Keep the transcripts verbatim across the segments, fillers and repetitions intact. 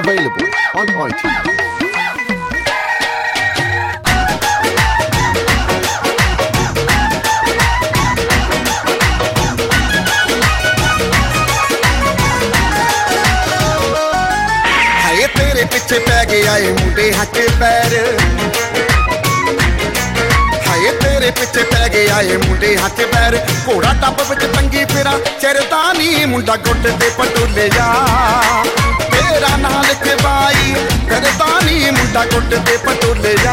Available on iTunes. तेरे पिछे पै गया ए मुंडे हथ पैर हाय तेरे पिछे पै गया ए मुंडे हथ पैर घोड़ा टप विच टंगी फिरा चरदा नी मुंडा गुट ते पटोले जा तेरा नाम लिख बाई करदा नी मुंडा गुट ते पटोले जा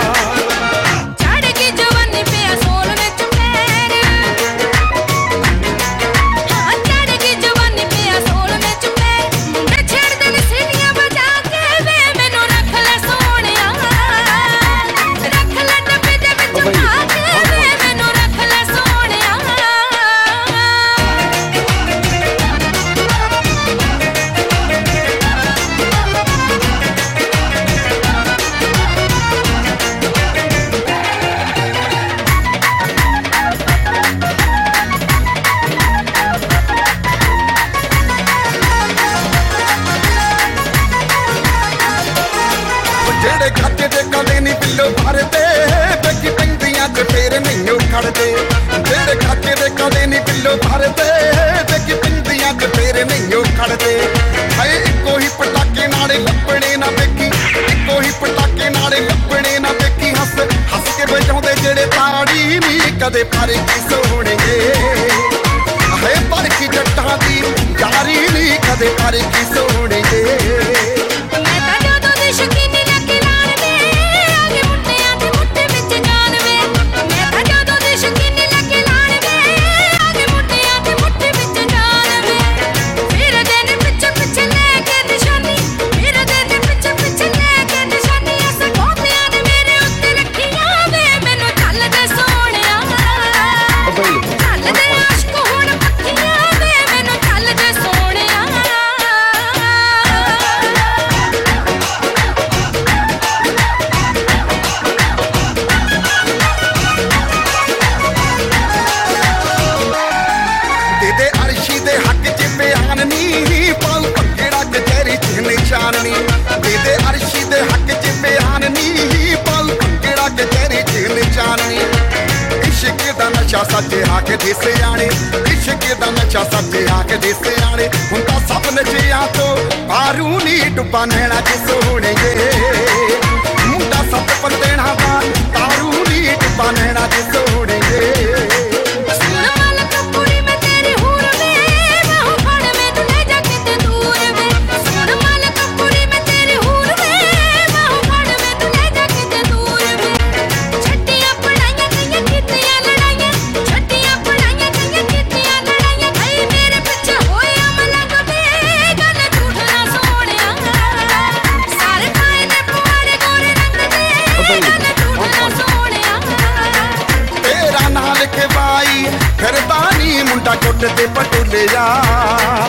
जेड़े खाते दे कदे नी पिल्लो भरदे बेकी पिंदियां च फेर नहीं खड़दे जेड़े खाते दे कदे नी पिल्लो भरदे बेकी पिंदियां च फेर नहीं खड़दे हाय इको ही पटाके नाले लपड़े ना बेकी इको ही पटाके नाले लपड़े ना बेकी हस हस के बजाउंदे जेड़े ताड़ी नी कदे पर की सोहणगे हाय पर की जट्टां दी यारी नी कदे पर की सोहणगे नशा सच्चे आके देसे आने इश्क दा नशा सच्चे आके देसे आने हुंदा सब नचिया तो पारू नी डुब्बा नैना च सोहणगे मुंडा सत पंदेना दा पारू नी डुब्बा नैना च सोहणगे करदा नी मुंडा गुट ते पटोले जा।